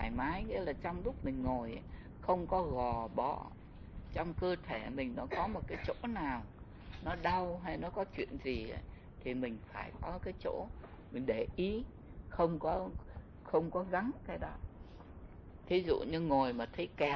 thoải mái, nghĩa là trong lúc mình ngồi ấy, không có gò bó, trong cơ thể mình nó có một cái chỗ nào nó đau hay nó có chuyện gì ấy, thì mình phải có cái chỗ mình để ý, không có gắng cái đó. Thí dụ như ngồi mà thấy kẹt,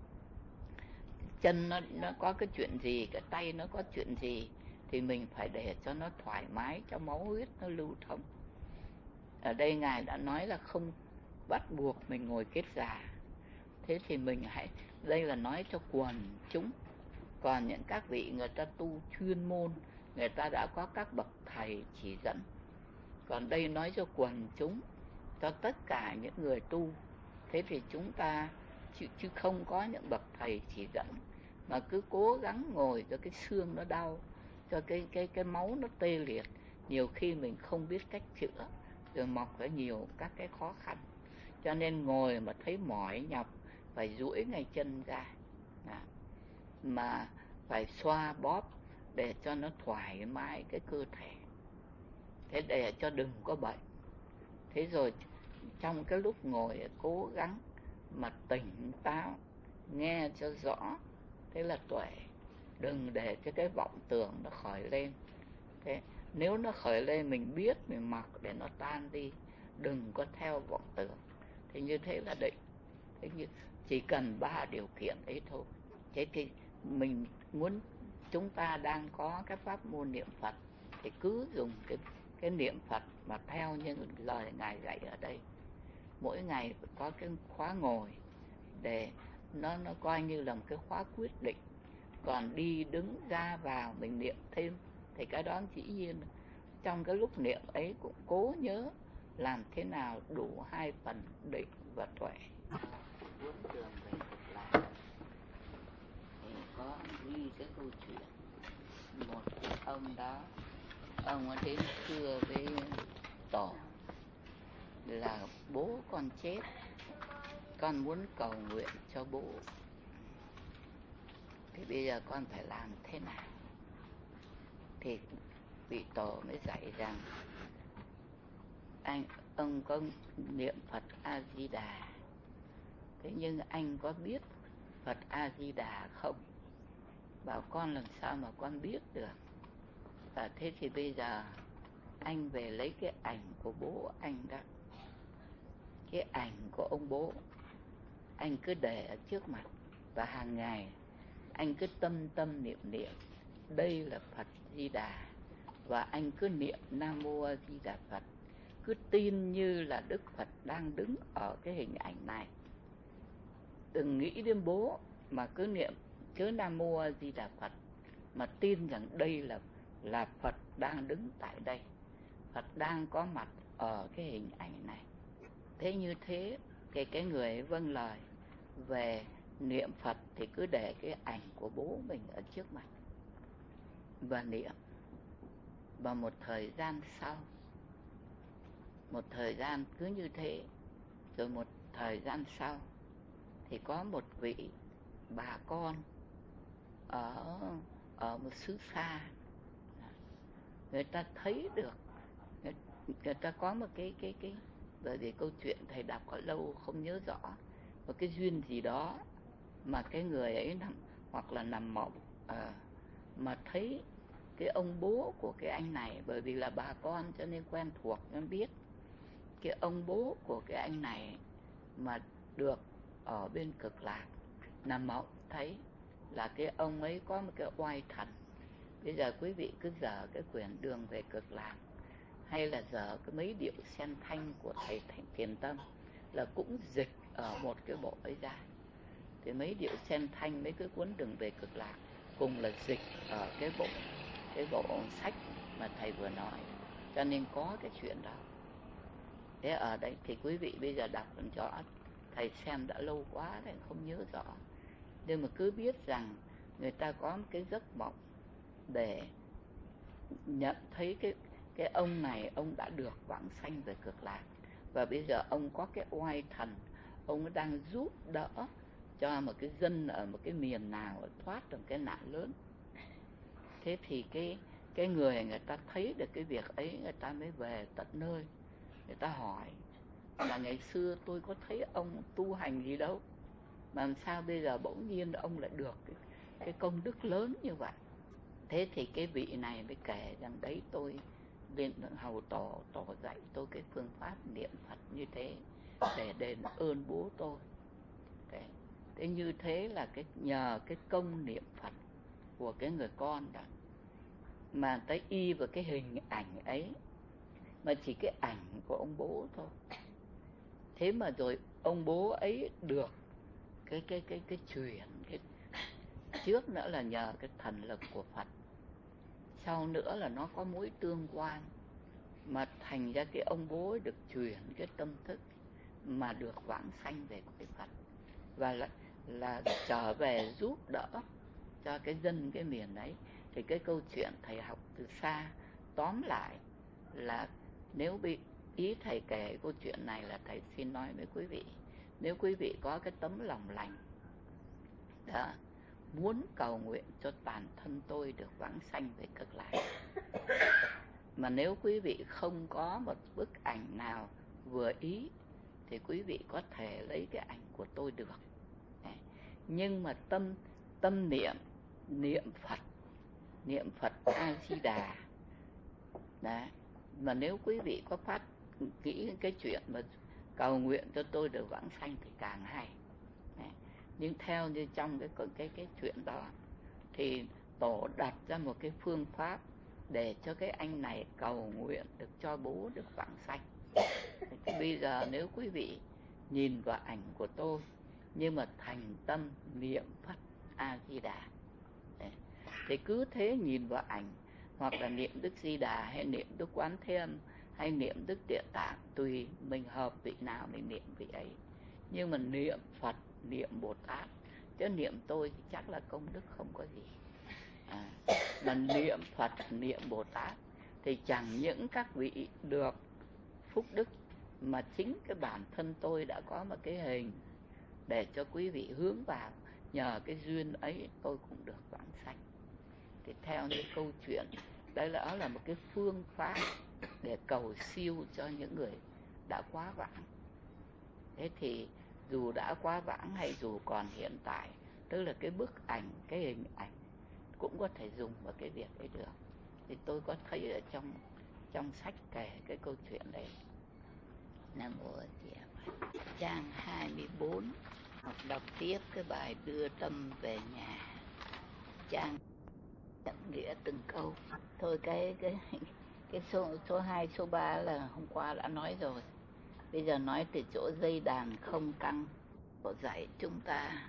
chân nó có cái chuyện gì, cái tay nó có chuyện gì, thì mình phải để cho nó thoải mái, cho máu huyết nó lưu thông. Ở đây Ngài đã nói là không bắt buộc mình ngồi kết già. Thế thì mình hãy, đây là nói cho quần chúng. Còn những các vị người ta tu chuyên môn, người ta đã có các bậc thầy chỉ dẫn. Còn đây nói cho quần chúng, cho tất cả những người tu. Thế thì chúng ta chứ không có những bậc thầy chỉ dẫn, mà cứ cố gắng ngồi cho cái xương nó đau, cho cái máu nó tê liệt, nhiều khi mình không biết cách chữa, rồi mọc ra nhiều các cái khó khăn. Cho nên ngồi mà thấy mỏi nhọc phải duỗi ngay chân ra, mà phải xoa bóp để cho nó thoải mái cái cơ thể, thế để cho đừng có bệnh. Thế rồi trong cái lúc ngồi cố gắng mà tỉnh táo, nghe cho rõ, thế là tuệ. Đừng để cho cái vọng tưởng nó khởi lên. Thế nếu nó khởi lên mình biết, mình mặc để nó tan đi, đừng có theo vọng tưởng. Thế như thế là định. Thế như chỉ cần 3 điều kiện ấy thôi. Thế thì mình muốn, chúng ta đang có cái pháp môn niệm Phật thì cứ dùng cái niệm Phật mà theo những lời Ngài dạy ở đây. Mỗi ngày có cái khóa ngồi để nó coi như là một cái khóa quyết định. Còn đi đứng ra vào mình niệm thêm thì cái đó dĩ nhiên trong cái lúc niệm ấy cũng cố nhớ làm thế nào đủ 2 phần định và tuệ. Cuốn Đường Về Cực Lạc thì có ghi cái câu chuyện một ông đó, ông ấy đến thưa với tổ là bố con chết, con muốn cầu nguyện cho bố, thì bây giờ con phải làm thế nào? Thì vị tổ mới dạy rằng ông có niệm Phật A Di Đà, thế nhưng anh có biết Phật A Di Đà không? Bảo con làm sao mà con biết được. Và thế thì bây giờ anh về lấy cái ảnh của bố anh đó, cái ảnh của ông bố, anh cứ để ở trước mặt, và hàng ngày anh cứ tâm niệm đây là Phật Di Đà, và anh cứ niệm Nam Mô A Di Đà Phật, cứ tin như là Đức Phật đang đứng ở cái hình ảnh này. Đừng nghĩ đến bố mà cứ niệm chớ Nam Mô A Di Đà Phật, mà tin rằng đây là Phật đang đứng tại đây, Phật đang có mặt ở cái hình ảnh này. Thế như thế cái người ấy vâng lời về niệm Phật thì cứ để cái ảnh của bố mình ở trước mặt và niệm. Và một thời gian sau, một thời gian cứ như thế, rồi một thời gian sau thì có một vị bà con ở một xứ xa, người ta thấy được, người ta có một cái bởi vì câu chuyện thầy đọc ở lâu không nhớ rõ, một cái duyên gì đó mà cái người ấy hoặc là nằm mộng mà thấy cái ông bố của cái anh này, bởi vì là bà con cho nên quen thuộc nên biết cái ông bố của cái anh này mà được ở bên Cực Lạc, nằm mộng thấy là cái ông ấy có một cái oai thần. Bây giờ quý vị cứ dở cái quyển Đường Về Cực Lạc, hay là dở cái mấy điệu sen thanh của thầy Thiền Tâm, là cũng dịch ở một cái bộ ấy ra. Thì mấy điệu sen thanh, mấy cái cuốn Đường Về Cực Lạc cùng là dịch ở cái bộ sách mà thầy vừa nói, cho nên có cái chuyện đó. Thế ở đây thì quý vị bây giờ đọc còn rõ, thầy xem đã lâu quá nên không nhớ rõ, nhưng mà cứ biết rằng người ta có một cái giấc mộng để nhận thấy cái ông này, ông đã được vãng sanh về Cực Lạc, và bây giờ ông có cái oai thần, ông đang giúp đỡ cho một cái dân ở một cái miền nào thoát được cái nạn lớn. Thế thì cái người ta thấy được cái việc ấy, người ta mới về tận nơi, người ta hỏi là ngày xưa tôi có thấy ông tu hành gì đâu, mà làm sao bây giờ bỗng nhiên ông lại được cái công đức lớn như vậy. Thế thì cái vị này mới kể rằng đấy, tôi lên hầu tỏ dạy tôi cái phương pháp niệm Phật như thế để đền ơn bố tôi. Thế như thế là nhờ cái công niệm Phật của cái người con đó mà tới y vào cái hình ảnh ấy, mà chỉ cái ảnh của ông bố thôi. Thế mà rồi ông bố ấy được cái truyền cái trước nữa là nhờ cái thần lực của Phật, sau nữa là nó có mối tương quan, mà thành ra cái ông bố ấy được truyền cái tâm thức mà được vãng sanh về cõi Phật, và là trở về giúp đỡ cho cái dân cái miền ấy. Thì cái câu chuyện thầy học từ xa, tóm lại là nếu bị ý thầy kể câu chuyện này là thầy xin nói với quý vị, nếu quý vị có cái tấm lòng lành đó, muốn cầu nguyện cho toàn thân tôi được vãng sanh về cực lạc, mà nếu quý vị không có một bức ảnh nào vừa ý thì quý vị có thể lấy cái ảnh của tôi được. Nhưng mà tâm niệm Phật A Di Đà đấy. Mà nếu quý vị có phát nghĩ cái chuyện mà cầu nguyện cho tôi được vãng sanh thì càng hay. Đấy. Nhưng theo như trong cái chuyện đó thì tổ đặt ra một cái phương pháp để cho cái anh này cầu nguyện được cho bố được vãng sanh. Thì bây giờ nếu quý vị nhìn vào ảnh của tôi nhưng mà thành tâm niệm Phật A Di Đà, thì cứ thế nhìn vào ảnh, hoặc là niệm Đức Di Đà hay niệm Đức Quán Thế Âm hay niệm Đức Địa Tạng, tùy mình hợp vị nào mình niệm vị ấy. Nhưng mà niệm Phật, niệm Bồ Tát, chứ niệm tôi thì chắc là công đức không có gì. Mà niệm Phật, niệm Bồ Tát thì chẳng những các vị được phúc đức, mà chính cái bản thân tôi đã có một cái hình để cho quý vị hướng vào, nhờ cái duyên ấy tôi cũng được vãng sanh. Thì theo như câu chuyện, đây là một cái phương pháp để cầu siêu cho những người đã quá vãng. Thế thì dù đã quá vãng hay dù còn hiện tại, tức là cái bức ảnh, cái hình ảnh cũng có thể dùng vào cái việc ấy được. Thì tôi có thấy ở trong sách kể cái câu chuyện đấy. Nam Mô A Di Đà Phật. Trang 24, học đọc tiếp cái bài Đưa Tâm Về Nhà. Trang nhận nghĩa từng câu. Thôi cái số 2, số 3 là hôm qua đã nói rồi. Bây giờ nói từ chỗ dây đàn không căng, của dạy chúng ta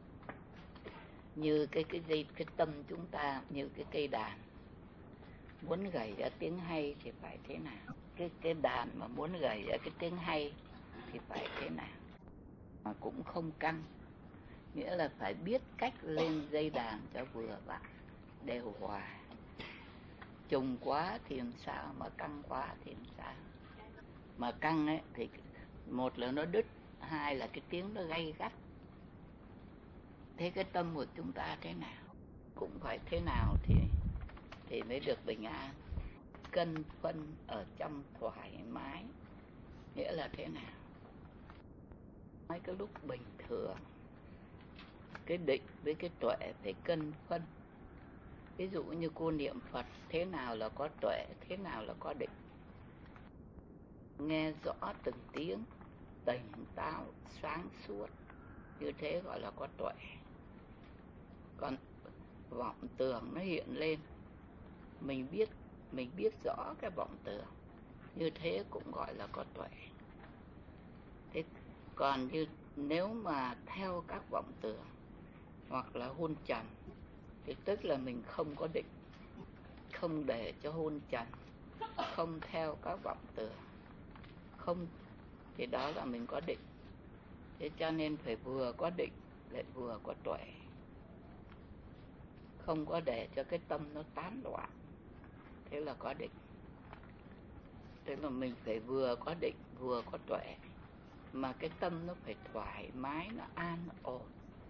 như cái tâm chúng ta như cái cây đàn, muốn gảy ra tiếng hay thì phải thế nào? Cái đàn mà muốn gảy ra cái tiếng hay thì phải thế nào? Mà cũng không căng, nghĩa là phải biết cách lên dây đàn cho vừa vặn, đều hòa. Trùng quá thì làm sao, mà căng quá thì làm sao? Mà căng ấy thì một là nó đứt, hai là cái tiếng nó gay gắt. Thế cái tâm của chúng ta thế nào? Cũng phải thế nào thì mới được bình an. Cân phân ở trong thoải mái, nghĩa là thế nào? Mấy cái lúc bình thường, cái định với cái tuệ phải cân phân. Ví dụ như cô niệm Phật, thế nào là có tuệ, thế nào là có định. Nghe rõ từng tiếng, tỉnh táo, sáng suốt, như thế gọi là có tuệ. Còn vọng tưởng nó hiện lên, mình biết rõ cái vọng tưởng, như thế cũng gọi là có tuệ. Thế còn như nếu mà theo các vọng tưởng hoặc là hôn trầm thì tức là mình không có định, không để cho hôn trầm, không theo các vọng tưởng, không, thì đó là mình có định. Thế cho nên phải vừa có định lại vừa có tuệ, không có để cho cái tâm nó tán loạn, thế là có định. Thế là mình phải vừa có định vừa có tuệ, mà cái tâm nó phải thoải mái, nó an ổn.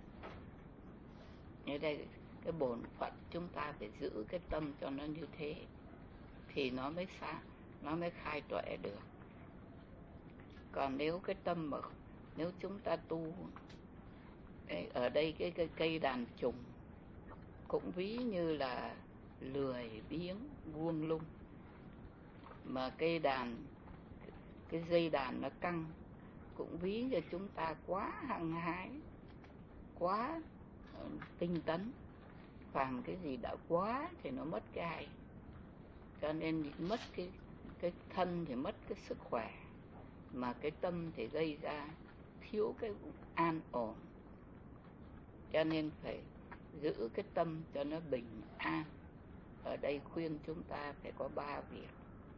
Như đây, cái bổn phận chúng ta phải giữ cái tâm cho nó như thế thì nó mới sáng, nó mới khai tuệ được. Còn nếu cái tâm mà nếu chúng ta tu, ở đây cái cây đàn trùng cũng ví như là lười biếng buông lung, mà cây đàn, cái dây đàn nó căng cũng ví như chúng ta quá hăng hái, quá tinh tấn, phàm cái gì đã quá thì nó mất cái hay. Cho nên mất cái thân thì mất cái sức khỏe, mà cái tâm thì gây ra thiếu cái an ổn. Cho nên phải giữ cái tâm cho nó bình an. Ở đây khuyên chúng ta phải có 3 việc.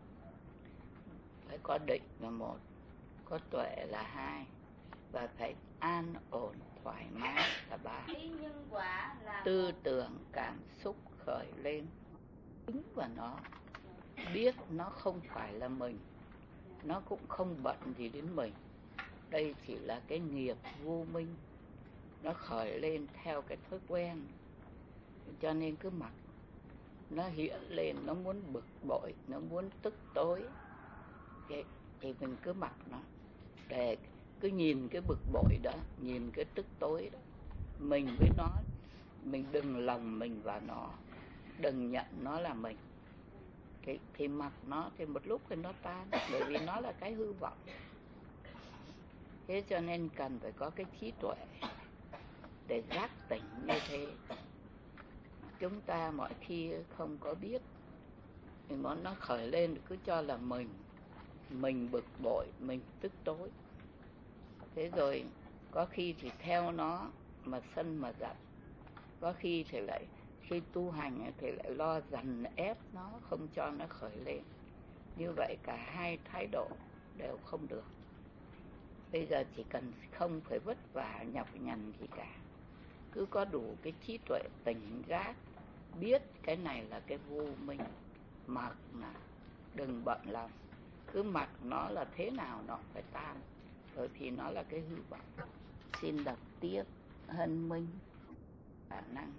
Phải có định là 1, có tuệ là 2, và phải an ổn thoải mái là 3. Tư tưởng cảm xúc khởi lên, tính vào nó, biết nó không phải là mình, nó cũng không bận gì đến mình. Đây chỉ là cái nghiệp vô minh, nó khởi lên theo cái thói quen. Cho nên cứ mặc nó hiện lên, nó muốn bực bội, nó muốn tức tối, thì mình cứ mặc nó, để cứ nhìn cái bực bội đó, nhìn cái tức tối đó, mình với nó, mình đừng lòng mình vào nó, đừng nhận nó là mình. Thì mặc nó, thì một lúc thì nó tan, bởi vì nó là cái hư vọng. Thế cho nên cần phải có cái trí tuệ để giác tỉnh như thế. Chúng ta mọi khi không có biết, thì nó khởi lên cứ cho là mình bực bội, mình tức tối. Thế rồi có khi thì theo nó mà sân mà giận, có khi thì lại khi tu hành thì lại lo dằn ép nó, không cho nó khởi lên. Như vậy cả hai thái độ đều không được. Bây giờ chỉ cần không phải vất vả nhọc nhằn gì cả, cứ có đủ cái trí tuệ tỉnh giác, biết cái này là cái vô minh, mặc là đừng bận lòng, cứ mặc nó là thế nào nó phải tan, bởi vì nó là cái hư vọng. Xin đọc tiếp. Hân minh khả năng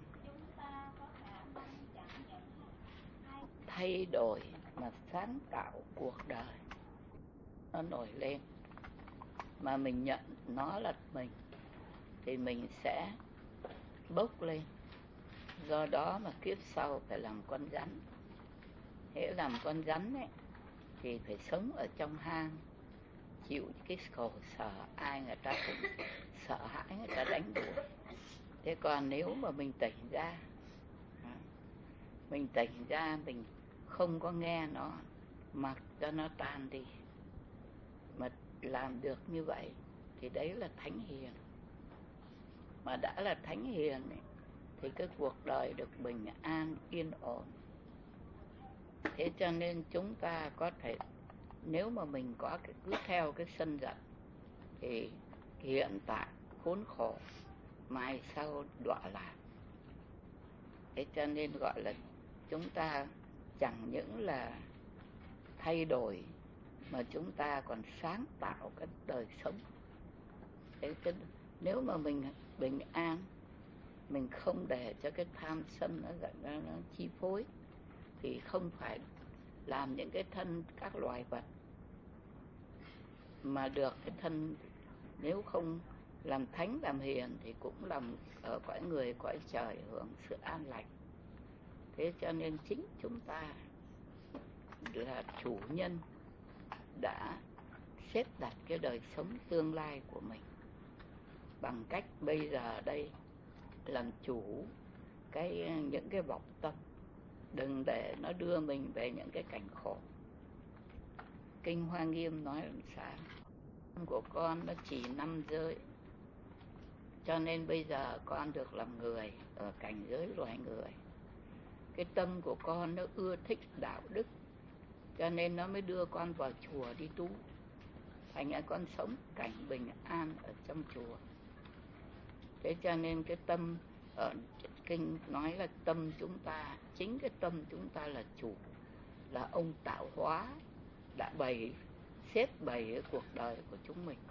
thay đổi mà sáng tạo cuộc đời nó nổi lên, mà mình nhận nó là mình thì mình sẽ bốc lên. Do đó mà kiếp sau phải làm con rắn. Hễ làm con rắn ấy thì phải sống ở trong hang, chịu cái khổ sở, ai người ta cũng sợ hãi, người ta đánh đuổi. Thế còn nếu mà mình tỉnh ra, mình không có nghe nó, mặc cho nó tan đi, mà làm được như vậy thì đấy là thánh hiền. Mà đã là thánh hiền ấy, thì cái cuộc đời được bình an yên ổn. Thế cho nên chúng ta có thể, nếu mà mình có cứ theo cái sân giận thì hiện tại khốn khổ, mai sau đọa lạc. Thế cho nên gọi là chúng ta chẳng những là thay đổi, mà chúng ta còn sáng tạo cái đời sống. Thế cho nếu mà mình bình an, mình không để cho cái tham sân nó chi phối, thì không phải làm những cái thân các loài vật, mà được cái thân, nếu không làm thánh làm hiền thì cũng làm ở cõi người cõi trời hưởng sự an lành. Thế cho nên chính chúng ta là chủ nhân đã xếp đặt cái đời sống tương lai của mình, bằng cách bây giờ đây làm chủ những cái vọng tâm, đừng để nó đưa mình về những cái cảnh khổ. Kinh Hoa Nghiêm nói làm sao? Tâm của con nó chỉ 5 giới, cho nên bây giờ con được làm người ở cảnh giới loài người. Cái tâm của con nó ưa thích đạo đức, cho nên nó mới đưa con vào chùa đi tu. Thành ra con sống cảnh bình an ở trong chùa. Thế cho nên cái tâm ở kinh nói là tâm chúng ta, chính cái tâm chúng ta là chủ, là ông tạo hóa đã xếp bày cái cuộc đời của chúng mình.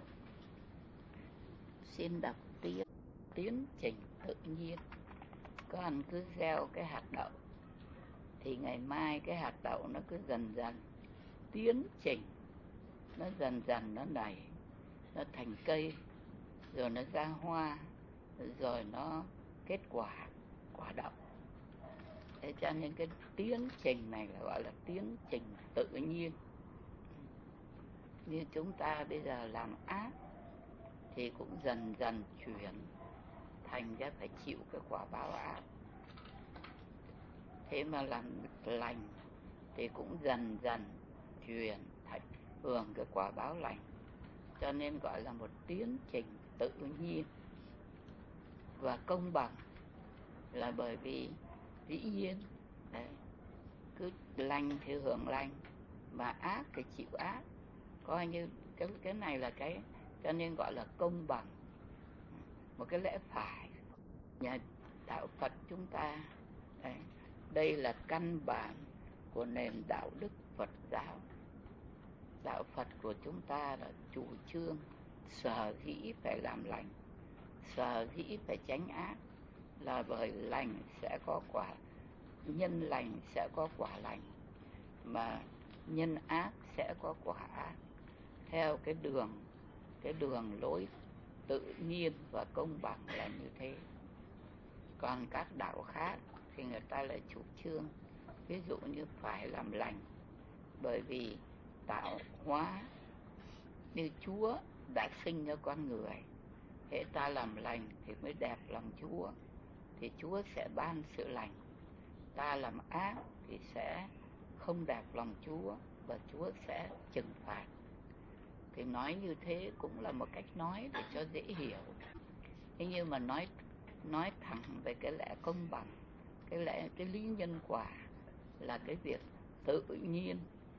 Xin đọc tiếp. Tiến trình tự nhiên. Con cứ gieo cái hạt đậu thì ngày mai cái hạt đậu nó cứ dần dần tiến trình, nó dần dần nó nảy, nó thành cây, rồi nó ra hoa, rồi nó kết quả, quả đậu. Thế cho nên cái tiến trình này là gọi là tiến trình tự nhiên. Như chúng ta bây giờ làm ác thì cũng dần dần chuyển thành ra phải chịu cái quả báo ác. Thế mà làm lành thì cũng dần dần chuyển thành hưởng cái quả báo lành. Cho nên gọi là một tiến trình tự nhiên và công bằng, là bởi vì dĩ nhiên đấy, cứ lành thì hưởng lành, mà ác thì chịu ác. Coi như cái này là cái, cho nên gọi là công bằng, một cái lẽ phải. Nhà đạo Phật chúng ta đấy, đây là căn bản của nền đạo đức Phật giáo. Đạo Phật của chúng ta là chủ trương sở dĩ phải làm lành, sở dĩ phải tránh ác, là bởi lành sẽ có quả, nhân lành sẽ có quả lành, mà nhân ác sẽ có quả ác, theo cái đường lối tự nhiên và công bằng là như thế. Còn các đạo khác thì người ta lại chủ trương ví dụ như phải làm lành, bởi vì tạo hóa như Chúa đã sinh ra con người, hễ ta làm lành thì mới đẹp lòng Chúa, thì Chúa sẽ ban sự lành. Ta làm ác thì sẽ không đẹp lòng Chúa, và Chúa sẽ trừng phạt. Thì nói như thế cũng là một cách nói để cho dễ hiểu. Thế nhưng mà nói thẳng về cái lẽ công bằng, cái lý nhân quả là cái việc tự nhiên,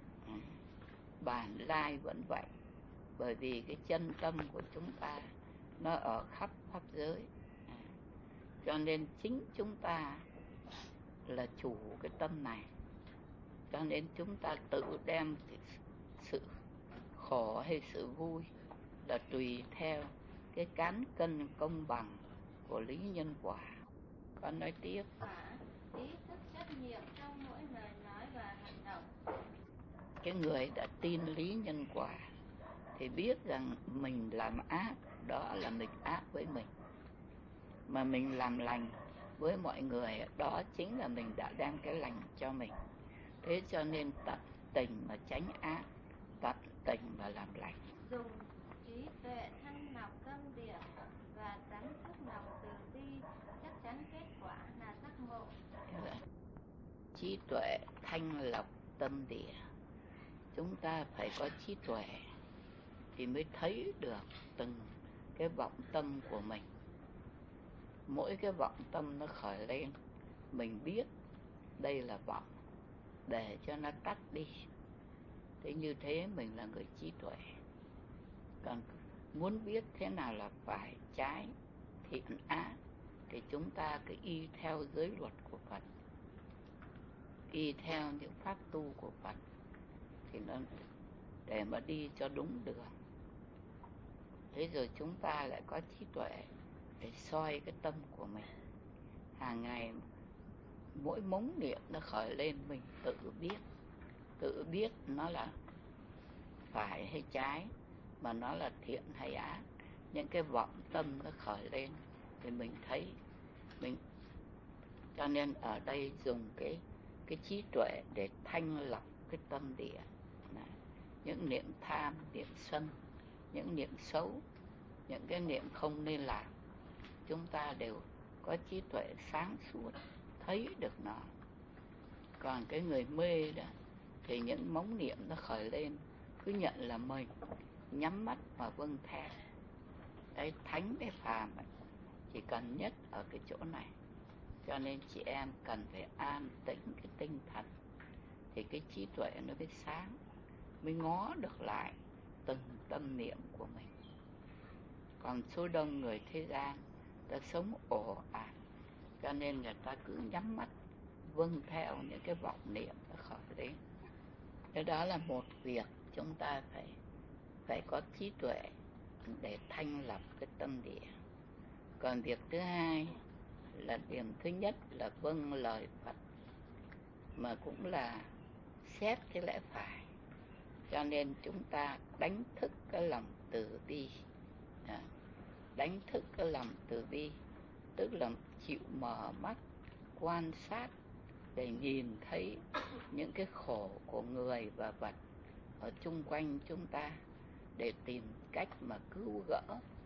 bản lai vẫn vậy. Bởi vì cái chân tâm của chúng ta nó ở khắp pháp giới, cho nên chính chúng ta là chủ cái tâm này. Cho nên chúng ta tự đem sự khổ hay sự vui là tùy theo cái cán cân công bằng của lý nhân quả. Con nói tiếp. Ý thức trách nhiệm trong mỗi lời nói và hành động. Cái người đã tin lý nhân quả thì biết rằng mình làm ác, đó là mình ác với mình. Mà mình làm lành với mọi người, đó chính là mình đã đem cái lành cho mình. Thế cho nên tận tình mà tránh ác, tận tình mà làm lành. Dùng trí tuệ thanh lọc tâm địa và tránh thức lòng từ bi, chắc chắn kết quả là giác ngộ. Trí tuệ thanh lọc tâm địa. Chúng ta phải có trí tuệ thì mới thấy được từng cái vọng tâm của mình. Mỗi cái vọng tâm nó khởi lên, mình biết đây là vọng, để cho nó tắt đi. Thế như thế mình là người trí tuệ. Còn muốn biết thế nào là phải, trái, thiện, ác thì chúng ta cứ y theo giới luật của Phật, y theo những pháp tu của Phật, thì nó để mà đi cho đúng đường. Thế rồi chúng ta lại có trí tuệ để soi cái tâm của mình. Hàng ngày mỗi mống niệm nó khởi lên, mình tự biết nó là phải hay trái, mà nó là thiện hay ác. Những cái vọng tâm nó khởi lên thì mình thấy mình. Cho nên ở đây dùng cái trí tuệ để thanh lọc cái tâm địa. Những niệm tham, niệm sân, những niệm xấu, những cái niệm không nên làm, chúng ta đều có trí tuệ sáng suốt, thấy được nó. Còn cái người mê đó thì những móng niệm nó khởi lên, cứ nhận là mình, nhắm mắt mà vâng theo. Đấy, thánh với phàm chỉ cần nhất ở cái chỗ này. Cho nên chị em cần phải an tĩnh cái tinh thần, thì cái trí tuệ nó mới sáng, mới ngó được lại từng tâm niệm của mình. Còn số đông người thế gian ta sống ồ ạt, cho nên người ta cứ nhắm mắt vâng theo những cái vọng niệm nó khởi lên. Cái đó là một việc chúng ta phải có trí tuệ để thanh lọc cái tâm địa. Còn việc thứ hai là điểm thứ nhất là vâng lời Phật, mà cũng là xét cái lẽ phải. Cho nên chúng ta đánh thức cái lòng từ bi. Đánh thức cái lòng từ bi tức là chịu mở mắt quan sát để nhìn thấy những cái khổ của người và vật ở chung quanh chúng ta, để tìm cách mà cứu gỡ.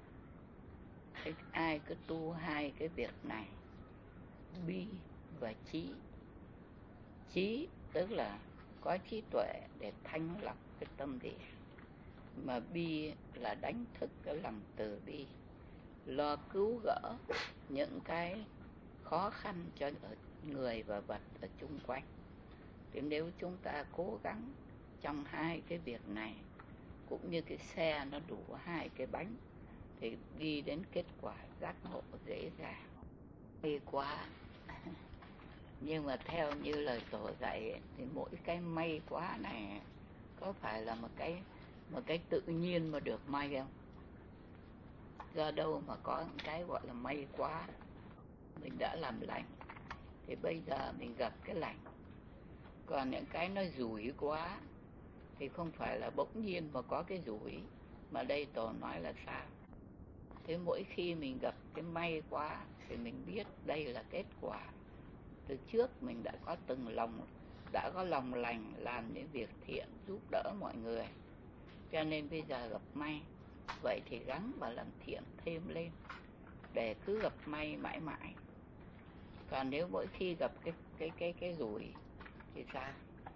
Ai cứ tu hai cái việc này, bi và trí. Trí tức là có trí tuệ để thanh lọc cái tâm địa, mà bi là đánh thức cái lòng từ bi, lo cứu gỡ những cái khó khăn cho người và vật ở chung quanh. Thì nếu chúng ta cố gắng trong hai cái việc này, cũng như cái xe nó đủ hai cái bánh, thì đi đến kết quả giác ngộ dễ dàng. May quá nhưng mà theo như lời Tổ dạy thì mỗi cái may quá này có phải là một cái tự nhiên mà được may không? Do đâu mà có một cái gọi là may quá? Mình đã làm lành thì bây giờ mình gặp cái lành. Còn những cái nó rủi quá thì không phải là bỗng nhiên mà có cái rủi, mà đây Tổ nói là sao? Thế mỗi khi mình gặp cái may quá thì mình biết đây là kết quả. Từ trước mình đã có lòng lành, làm những việc thiện giúp đỡ mọi người, cho nên bây giờ gặp may, vậy thì gắng và làm thiện thêm lên để cứ gặp may mãi mãi. Còn nếu mỗi khi gặp cái rủi thì sao?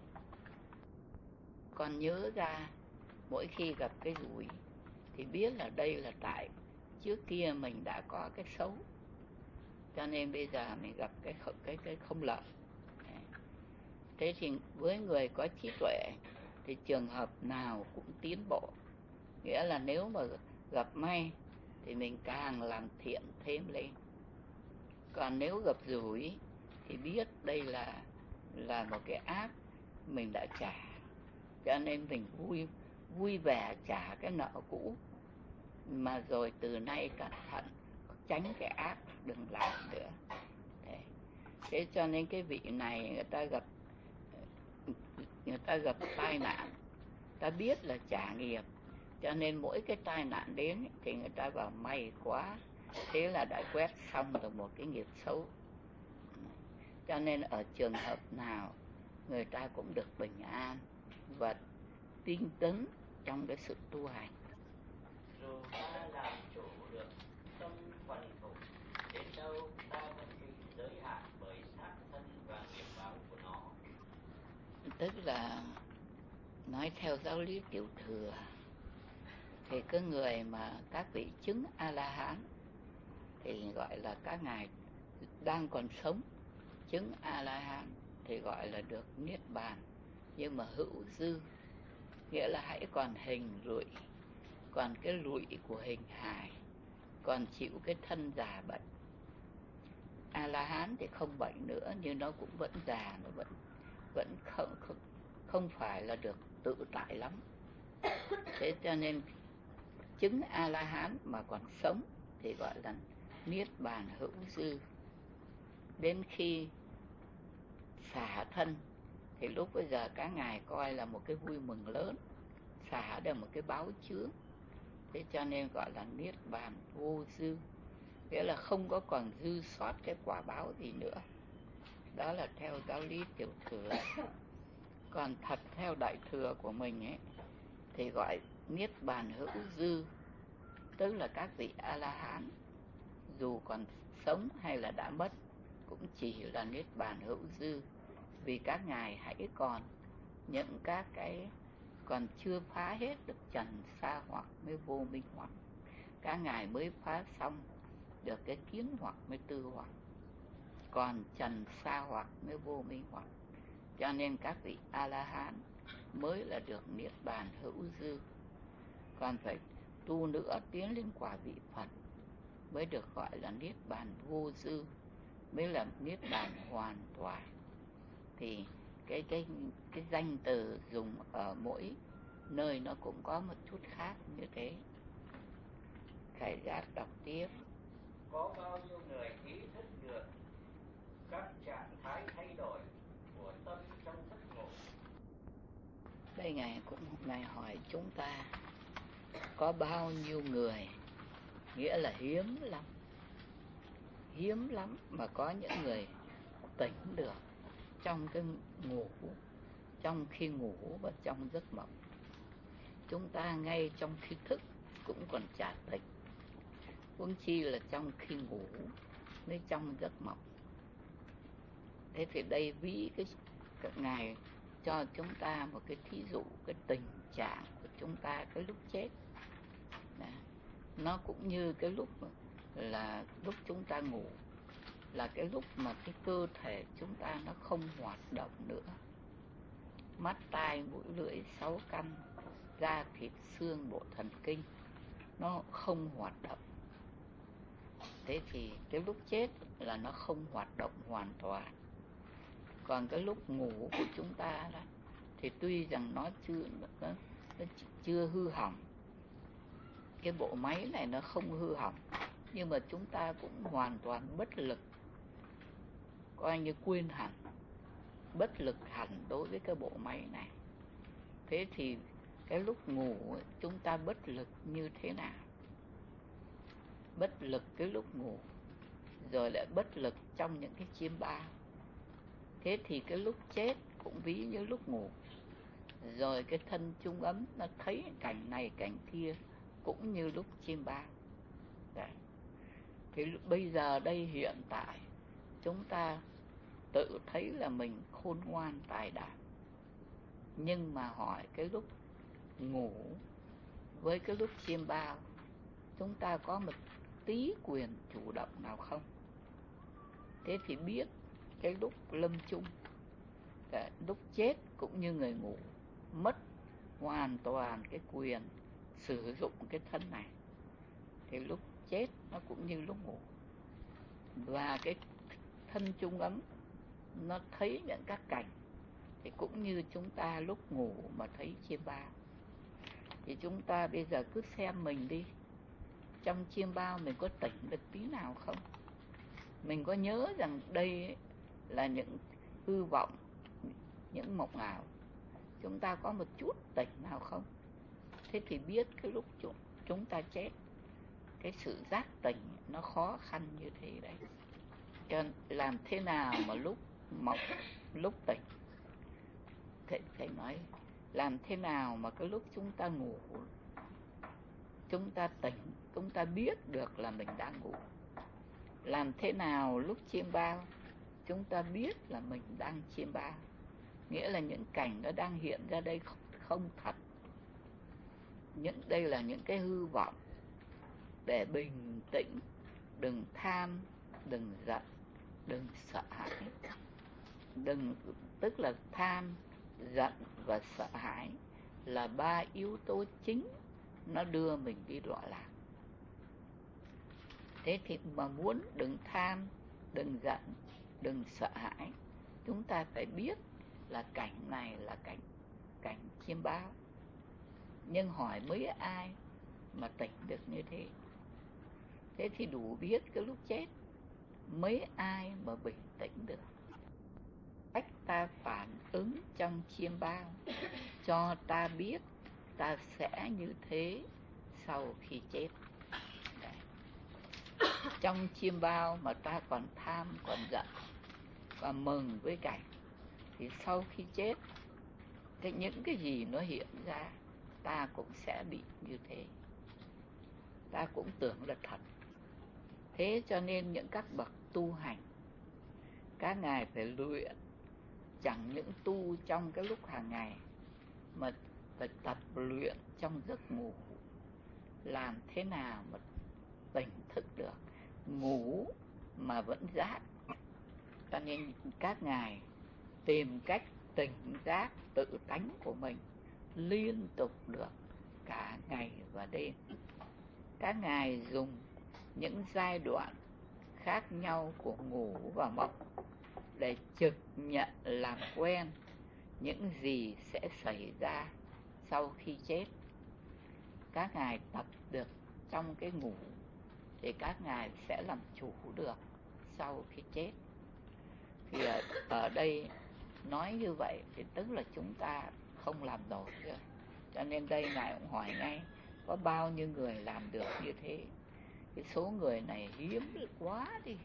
Còn nhớ ra mỗi khi gặp cái rủi thì biết là đây là tại trước kia mình đã có cái xấu, cho nên bây giờ mình gặp cái không lợi. Thế thì với người có trí tuệ thì trường hợp nào cũng tiến bộ. Nghĩa là nếu mà gặp may thì mình càng làm thiện thêm lên. Còn nếu gặp rủi thì biết đây là một cái ác mình đã trả, cho nên mình vui vẻ trả cái nợ cũ, mà rồi từ nay cẩn thận tránh cái ác đừng làm nữa. Thế cho nên cái vị này người ta gặp tai nạn, ta biết là trả nghiệp, cho nên mỗi cái tai nạn đến thì người ta bảo may quá, thế là đã quét xong được một cái nghiệp xấu. Cho nên ở trường hợp nào người ta cũng được bình an và tinh tấn trong cái sự tu hành. Dù ta làm chủ được tâm phần thủ, đến đâu ta vẫn bị giới hạn bởi xác thân và nghiệp báo của nó. Tức là nói theo giáo lý Tiểu Thừa thì cái người mà các vị chứng A-la-hán thì gọi là các ngài đang còn sống. Chứng A-la-hán thì gọi là được niết bàn, nhưng mà hữu dư, nghĩa là hãy còn hình rủi, còn cái lụy của hình hài, còn chịu cái thân già bệnh. A-la-hán thì không bệnh nữa, nhưng nó cũng vẫn già, nó vẫn không phải là được tự tại lắm. Thế cho nên chứng A-la-hán mà còn sống thì gọi là niết bàn hữu dư. Đến khi xả thân thì lúc bây giờ các ngài coi là một cái vui mừng lớn, xả được một cái báo chướng. Thế cho nên gọi là niết bàn vô dư, nghĩa là không có còn dư sót cái quả báo gì nữa. Đó là theo giáo lý Tiểu Thừa. Còn thật theo Đại Thừa của mình ấy thì gọi niết bàn hữu dư, tức là các vị A-la-hán dù còn sống hay là đã mất cũng chỉ là niết bàn hữu dư, vì các ngài hãy còn những các cái còn chưa phá hết được trần sa hoặc mới vô minh hoặc. Các ngài mới phá xong được cái kiến hoặc mới tư hoặc, còn trần sa hoặc mới vô minh hoặc. Cho nên các vị A-la-hán mới là được niết bàn hữu dư. Còn phải tu nữa tiến lên quả vị Phật mới được gọi là niết bàn vô dư, mới là niết bàn hoàn toàn. Thì cái danh từ dùng ở mỗi nơi nó cũng có một chút khác như thế. Khải Giác đọc tiếp. Có bao nhiêu người ý thức được các trạng thái thay đổi của tâm trong giấc ngủ? Đây Ngài cũng Ngài hỏi chúng ta có bao nhiêu người, nghĩa là hiếm lắm mà có những người tỉnh được trong cái ngủ, trong khi ngủ và trong giấc mộng. Chúng ta ngay trong khi thức cũng còn chả tỉnh, huống chi là trong khi ngủ với trong giấc mộng. Thế thì đây ví các ngài cho chúng ta một cái thí dụ cái tình trạng của chúng ta cái lúc chết. Nó cũng như cái lúc là lúc chúng ta ngủ, là cái lúc mà cái cơ thể chúng ta nó không hoạt động nữa. Mắt, tai, mũi, lưỡi, 6 căn, da thịt, xương, bộ thần kinh nó không hoạt động. Thế thì cái lúc chết là nó không hoạt động hoàn toàn. Còn cái lúc ngủ của chúng ta đó, thì tuy rằng nó chưa hư hỏng, cái bộ máy này nó không hư hỏng, nhưng mà chúng ta cũng hoàn toàn bất lực, coi như quên hẳn, bất lực hẳn đối với cái bộ máy này. Thế thì cái lúc ngủ chúng ta bất lực như thế nào? Bất lực cái lúc ngủ, rồi lại bất lực trong những cái chiêm bao. Thế thì cái lúc chết cũng ví như lúc ngủ, rồi cái thân trung ấm nó thấy cảnh này cảnh kia cũng như lúc chiêm bao. Đấy. Thì bây giờ đây hiện tại chúng ta tự thấy là mình khôn ngoan tài đạt, nhưng mà hỏi cái lúc ngủ với cái lúc chiêm bao, chúng ta có một tí quyền chủ động nào không? Thế thì biết cái lúc lâm chung, cái lúc chết cũng như người ngủ, mất hoàn toàn cái quyền sử dụng cái thân này. Thì lúc chết nó cũng như lúc ngủ. Và cái thân trung ấm nó thấy những các cảnh thì cũng như chúng ta lúc ngủ mà thấy chiêm bao. Thì chúng ta bây giờ cứ xem mình đi, trong chiêm bao mình có tỉnh được tí nào không? Mình có nhớ rằng đây là những hư vọng, những mộng ảo? Chúng ta có một chút tỉnh nào không? Thế thì biết cái lúc chúng ta chết, cái sự giác tỉnh nó khó khăn như thế đấy. Cho làm thế nào mà lúc mộng, lúc tỉnh? Thầy nói làm thế nào mà cái lúc chúng ta ngủ, chúng ta tỉnh, chúng ta biết được là mình đang ngủ. Làm thế nào lúc chiêm bao chúng ta biết là mình đang chiêm bao, nghĩa là những cảnh nó đang hiện ra đây không thật. Đây là những cái hư vọng. Để bình tĩnh, đừng tham, đừng giận, đừng sợ hãi. Tức là tham, giận và sợ hãi là 3 yếu tố chính nó đưa mình đi đọa lạc. Thế thì mà muốn đừng tham, đừng giận, đừng sợ hãi, chúng ta phải biết là cảnh này là cảnh chiêm bao. Nhưng hỏi mấy ai mà tỉnh được như thế? Thế thì đủ biết cái lúc chết mấy ai mà bình tĩnh được. Cách ta phản ứng trong chiêm bao cho ta biết ta sẽ như thế sau khi chết. Đấy. Trong chiêm bao mà ta còn tham, còn giận và mừng với cảnh, thì sau khi chết, những cái gì nó hiện ra ta cũng sẽ bị như thế. Ta cũng tưởng là thật. Thế cho nên những các bậc tu hành, các ngài phải luyện, chẳng những tu trong cái lúc hàng ngày mà phải tập luyện trong giấc ngủ. Làm thế nào mà tỉnh thức được, ngủ mà vẫn giác. Cho nên các ngài tìm cách tỉnh giác tự tánh của mình liên tục được cả ngày và đêm. Các ngài dùng những giai đoạn khác nhau của ngủ và mộng để trực nhận làm quen những gì sẽ xảy ra sau khi chết. Các ngài tập được trong cái ngủ thì các ngài sẽ làm chủ được sau khi chết. Thì ở đây nói như vậy thì tức là chúng ta không làm nổi rồi. Cho nên đây ngài cũng hỏi ngay Có bao nhiêu người làm được như thế? Cái số người này hiếm quá đi.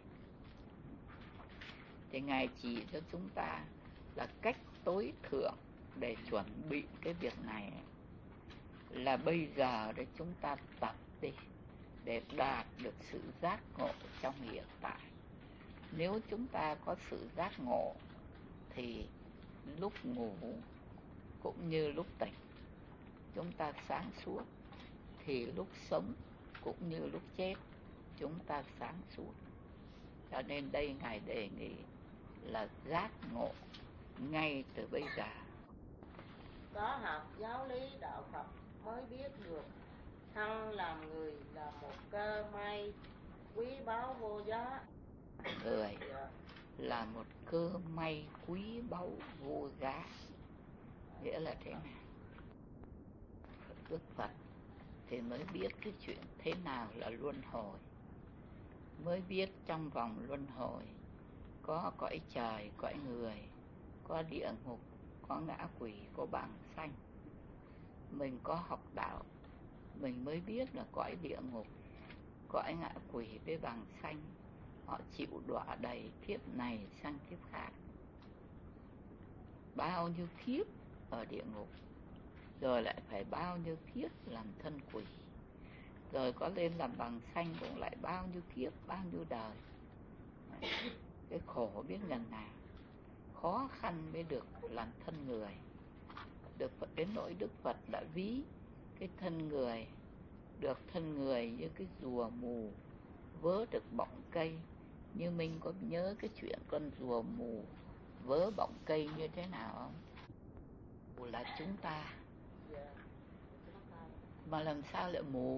Thì Ngài chỉ cho chúng ta là cách tối thượng để chuẩn bị cái việc này là bây giờ để chúng ta tập đi, để đạt được sự giác ngộ trong hiện tại. Nếu chúng ta có sự giác ngộ thì lúc ngủ cũng như lúc tỉnh chúng ta sáng suốt, thì lúc sống cũng như lúc chết chúng ta sáng suốt. Cho nên đây Ngài đề nghị là giác ngộ ngay từ bây giờ. Có học giáo lý đạo Phật mới biết được thân làm người là một cơ may quý báu vô giá. Người là một cơ may quý báu vô giá. Nghĩa là thế nào? Đức Phật thì mới biết cái chuyện thế nào là luân hồi, mới biết trong vòng luân hồi có cõi trời, cõi người, có địa ngục, có ngã quỷ, có bảng xanh. Mình có học đạo, mình mới biết là cõi địa ngục, cõi ngã quỷ với bảng xanh họ chịu đọa đầy kiếp này sang kiếp khác. Bao nhiêu kiếp ở địa ngục, rồi lại phải bao nhiêu kiếp làm thân quỷ, rồi có lên làm bằng xanh cũng lại bao nhiêu kiếp, bao nhiêu đời. Cái khổ biết ngần nào, khó khăn mới được làm thân người. Được đến nỗi Đức Phật đã ví cái thân người, được thân người như cái rùa mù vớ được bọng cây. Như mình có nhớ cái chuyện con rùa mù vớ bọng cây như thế nào không? Là chúng ta, mà làm sao lại mù?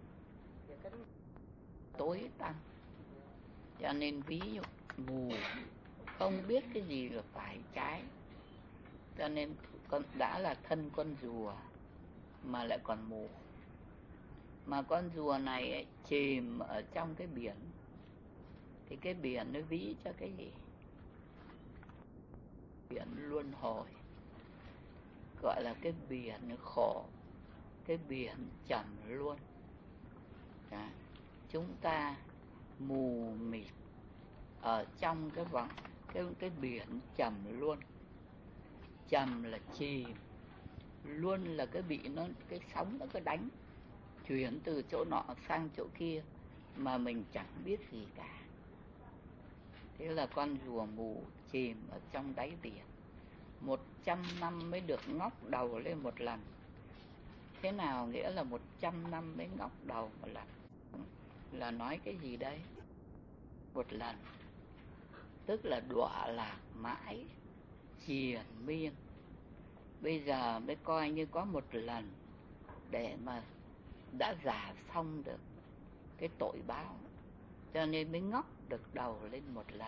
Tối tăm. Cho nên ví dụ mù, không biết cái gì là phải trái. Cho nên con đã là thân con rùa mà lại còn mù. Mà con rùa này ấy, chìm ở trong cái biển, thì cái biển nó ví cho cái gì? Biển luân hồi, gọi là cái biển khổ, cái biển trầm luân. Đó. Chúng ta mù mịt ở trong cái vòng cái biển trầm luân. Trầm là chìm, luân là cái bị nó, cái sóng nó cứ đánh, chuyển từ chỗ nọ sang chỗ kia mà mình chẳng biết gì cả. Thế là con rùa mù chìm ở trong đáy biển, 100 năm mới được ngóc đầu lên một lần. Thế nào nghĩa là 100 năm mới ngóc đầu một lần? Là nói cái gì đây? Một lần, tức là đọa lạc mãi, triền miên. Bây giờ mới coi như có một lần để mà đã giả xong được cái tội báo, cho nên mới ngóc được đầu lên một lần.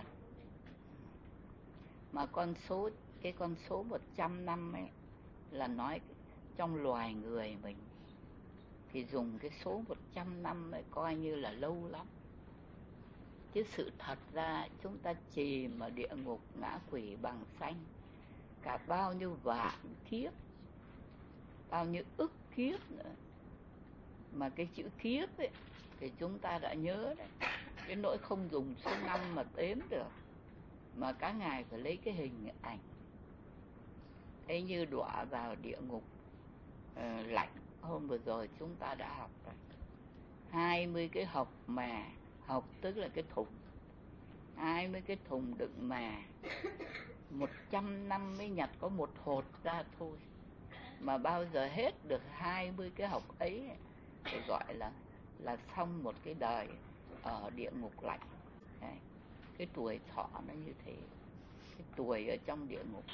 Mà cái con số 100 năm ấy là nói trong loài người mình thì dùng cái số 100 năm ấy coi như là lâu lắm. Chứ sự thật ra chúng ta chìm ở địa ngục, ngã quỷ, bằng xanh cả bao nhiêu vạn kiếp, bao nhiêu ức kiếp nữa. Mà cái chữ kiếp ấy thì chúng ta đã nhớ đấy, cái nỗi không dùng số 5 mà đếm được, mà các ngài phải lấy cái hình ảnh. Thế như đọa vào địa ngục lạnh, hôm vừa rồi chúng ta đã học rồi, 20 cái hộc mà, hộc tức là cái thùng, 20 cái thùng đựng mà, 100 năm mới nhặt có một hột ra thôi. Mà bao giờ hết được 20 cái hộc ấy thì gọi là xong một cái đời ở địa ngục lạnh. Đấy. Cái tuổi thọ nó như thế, cái tuổi ở trong địa ngục.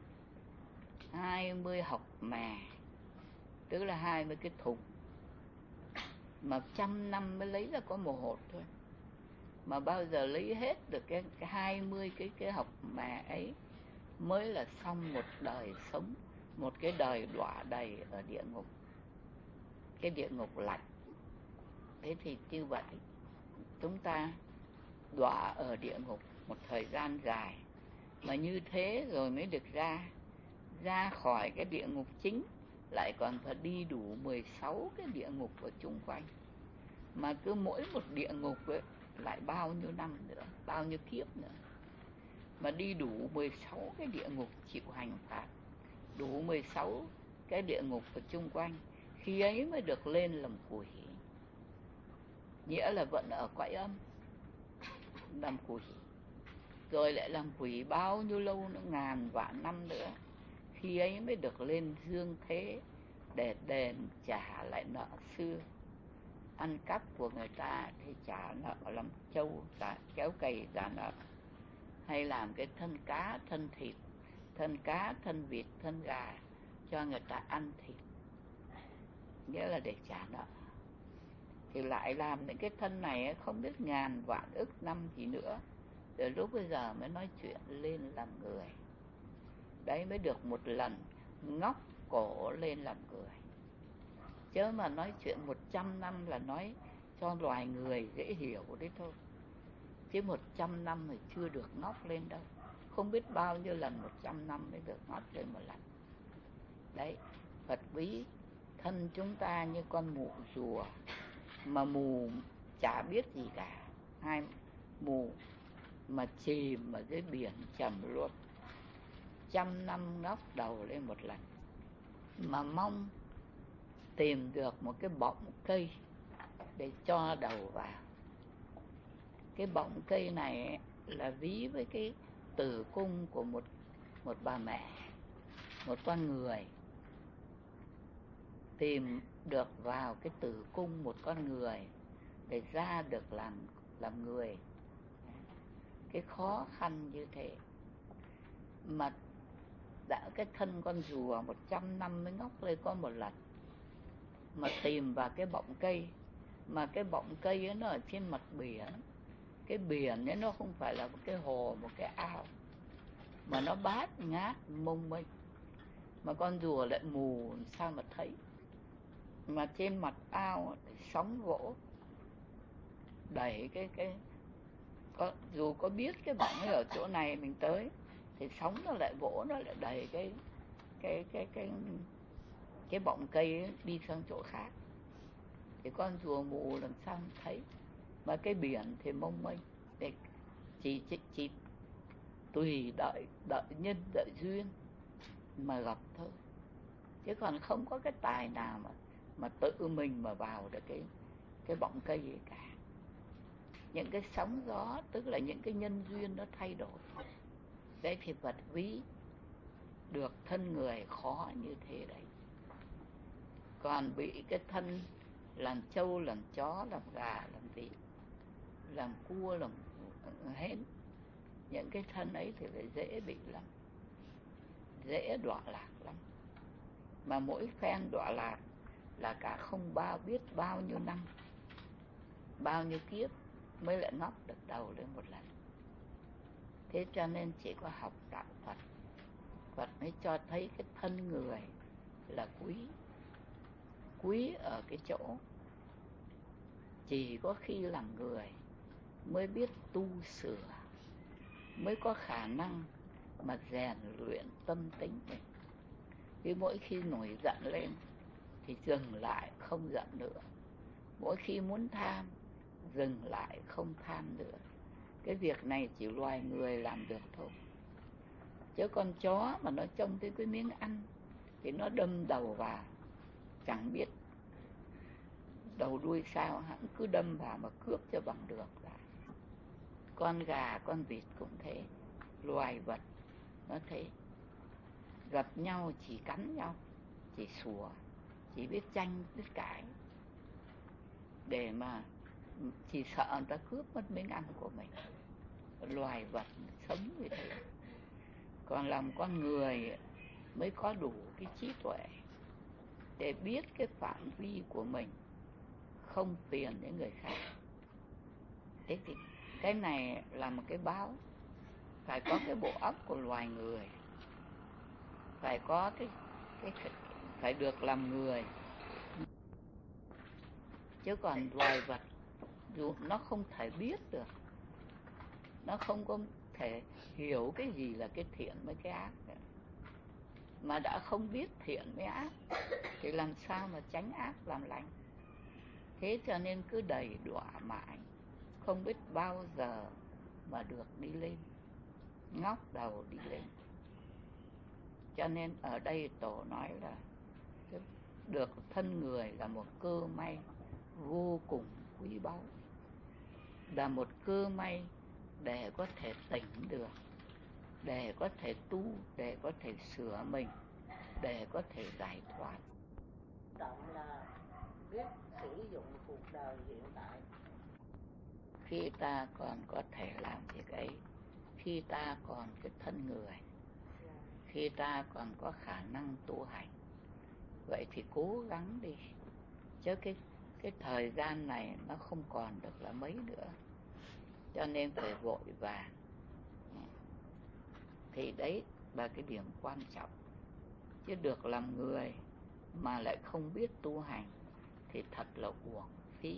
20 hộc mà, tức là 20 cái thùng. Mà 100 năm mới lấy ra có một hột thôi. Mà bao giờ lấy hết được cái 20 cái hộc mà ấy mới là xong một đời sống, một cái đời đọa đầy ở địa ngục, cái địa ngục lạnh. Thế thì như vậy chúng ta đọa ở địa ngục một thời gian dài, mà như thế rồi mới được ra khỏi cái địa ngục chính lại còn phải đi đủ 16 cái địa ngục ở chung quanh. Mà cứ mỗi một địa ngục ấy lại bao nhiêu năm nữa, bao nhiêu kiếp nữa. Mà đi đủ 16 cái địa ngục chịu hành phạt, đủ 16 cái địa ngục ở chung quanh, khi ấy mới được lên làm quỷ. Nghĩa là vẫn ở cõi âm làm quỷ, rồi lại làm quỷ bao nhiêu lâu nữa, ngàn vạn năm nữa, khi ấy mới được lên dương thế để đền trả lại nợ xưa. Ăn cắp của người ta thì trả nợ, làm trâu kéo cày trả nợ, hay làm cái thân cá, thân thịt, thân cá, thân vịt, thân gà cho người ta ăn thịt, nghĩa là để trả nợ. Thì lại làm những cái thân này không biết ngàn vạn ức năm gì nữa, rồi lúc bây giờ mới nói chuyện lên làm người. Đấy mới được một lần ngóc cổ lên làm người. Chứ mà nói chuyện 100 năm là nói cho loài người dễ hiểu đấy thôi. Chứ 100 năm thì chưa được ngóc lên đâu. Không biết bao nhiêu lần 100 năm mới được ngóc lên một lần. Đấy, Phật ví thân chúng ta như con mụ rùa, mà mù chả biết gì cả. Hai mù mà chìm ở dưới biển trầm luôn, 100 năm ngóc đầu lên một lần. Mà mong tìm được một cái bọng cây để cho đầu vào. Cái bọng cây này là ví với cái tử cung của một bà mẹ, một con người. Tìm được vào cái tử cung một con người để ra được làm người. Cái khó khăn như thế. Mà đã cái thân con rùa 100 năm mới ngóc lên có một lần. Mà tìm vào cái bọng cây, mà cái bọng cây ấy nó ở trên mặt biển. Cái biển ấy nó không phải là một cái hồ, một cái ao, mà nó bát ngát mông mênh. Mà con rùa lại mù sao mà thấy. Mà trên mặt ao sóng vỗ đẩy dù có biết cái bọng ấy ở chỗ này mình tới, thì sóng nó lại vỗ, nó lại đẩy cái bọng cây ấy đi sang chỗ khác. Thì con rùa mù làm sao thấy. Mà cái biển thì mông mênh, để chỉ tùy đợi nhân đợi duyên mà gặp thôi. Chứ còn không có cái tài nào mà tự mình mà vào được cái bọng cây ấy cả. Những cái sóng gió tức là những cái nhân duyên nó thay đổi. Đấy thì Phật ví được thân người khó như thế đấy. Còn bị cái thân làm trâu, làm chó, làm gà, làm vịt, làm cua, làm hến, những cái thân ấy thì phải dễ bị lắm, dễ đọa lạc lắm. Mà mỗi phen đọa lạc là cả không biết bao nhiêu năm, bao nhiêu kiếp mới lại ngóc được đầu lên một lần. Thế cho nên chỉ có học đạo Phật, Phật mới cho thấy cái thân người là quý. Quý ở cái chỗ chỉ có khi làm người mới biết tu sửa, mới có khả năng mà rèn luyện tâm tính mình. Vì mỗi khi nổi giận lên thì dừng lại không giận nữa. Mỗi khi muốn tham, dừng lại không tham nữa. Cái việc này chỉ loài người làm được thôi. Chứ con chó mà nó trông thấy cái miếng ăn thì nó đâm đầu vào, chẳng biết đầu đuôi sao, hãng cứ đâm vào mà cướp cho bằng được lại. Con gà, con vịt cũng thế, loài vật nó thế. Gặp nhau chỉ cắn nhau, chỉ sủa, chỉ biết tranh, biết cãi, để mà chỉ sợ người ta cướp mất miếng ăn của mình. Loài vật sống như thế. Còn làm con người mới có đủ cái trí tuệ để biết cái phạm vi của mình, không phiền đến người khác. Thế thì cái này là một cái báo. Phải có cái bộ óc của loài người, phải có phải được làm người. Chứ còn loài vật dù nó không thể biết được, nó không có thể hiểu cái gì là cái thiện với cái ác nữa. mà đã không biết thiện với ác thì làm sao mà tránh ác làm lành. Thế cho nên cứ đầy đọa mãi, không biết bao giờ mà được đi lên, ngóc đầu đi lên. Cho nên ở đây Tổ nói là được thân người là một cơ may vô cùng quý báu, là một cơ may để có thể tỉnh được, để có thể tu, để có thể sửa mình, để có thể giải thoát. Động là biết sử dụng cuộc đời hiện tại. Khi ta còn có thể làm việc ấy, khi ta còn cái thân người, khi ta còn có khả năng tu hành, vậy thì cố gắng đi. Chứ cái thời gian này nó không còn được là mấy nữa, cho nên phải vội vàng. Thì đấy là cái điểm quan trọng. Chứ được làm người mà lại không biết tu hành thì thật là uổng phí.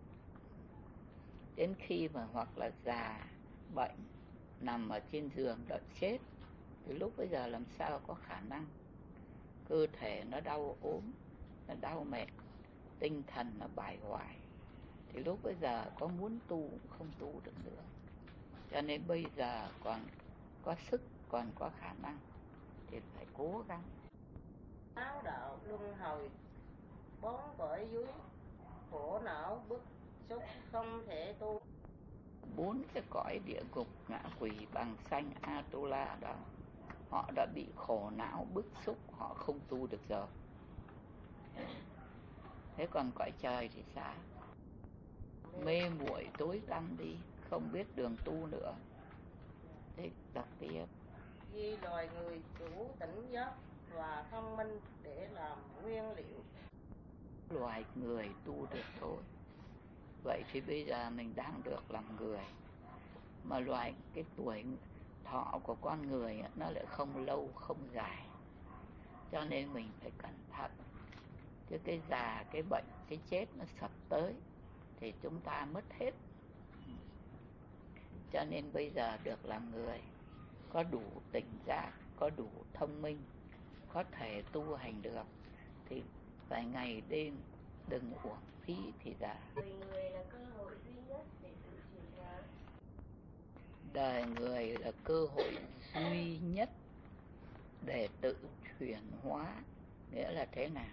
Đến khi mà hoặc là già, bệnh, nằm ở trên giường đợi chết, thì lúc bây giờ làm sao có khả năng. Cơ thể nó đau ốm, nó đau mệt, tinh thần nó bại hoại, thì lúc bây giờ có muốn tu cũng không tu được nữa. Cho nên bây giờ còn có sức, còn có khả năng thì phải cố gắng. Áo đạo luân hồi, bốn cõi dưới, khổ não bức xúc không thể tu. 4 cái cõi địa ngục, ngạ quỷ, bằng sanh, Atula đó, họ đã bị khổ não bức xúc, họ không tu được rồi. Thế còn cõi trời thì sao? Mê muội tối tăm đi, không biết đường tu nữa. Thế đọc tiếp. Vì loài người chủ tỉnh giấc và thông minh để làm nguyên liệu. Loài người tu được thôi. Vậy thì bây giờ mình đang được làm người, mà loài cái tuổi thọ của con người nó lại không lâu không dài, cho nên mình phải cẩn thận. Chứ cái già, cái bệnh, cái chết nó sập tới thì chúng ta mất hết. Cho nên bây giờ được làm người, có đủ tỉnh giác, có đủ thông minh, có thể tu hành được, thì phải ngày đêm đừng uổng phí thì giờ. Đời người là cơ hội duy nhất để tự chuyển hóa. Đời người là cơ hội duy nhất để tự chuyển hóa. Nghĩa là thế nào?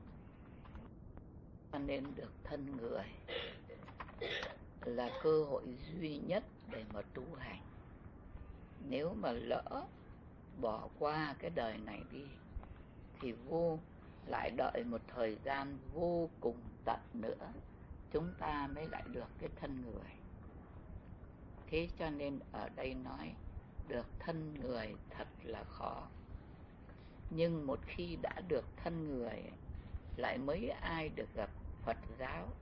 Cho nên được thân người là cơ hội duy nhất để mà tu hành. Nếu mà lỡ bỏ qua cái đời này đi thì lại đợi một thời gian vô cùng tận nữa chúng ta mới lại được cái thân người. Thế cho nên ở đây nói được thân người thật là khó. Nhưng một khi đã được thân người lại mấy ai được gặp Phật giáo,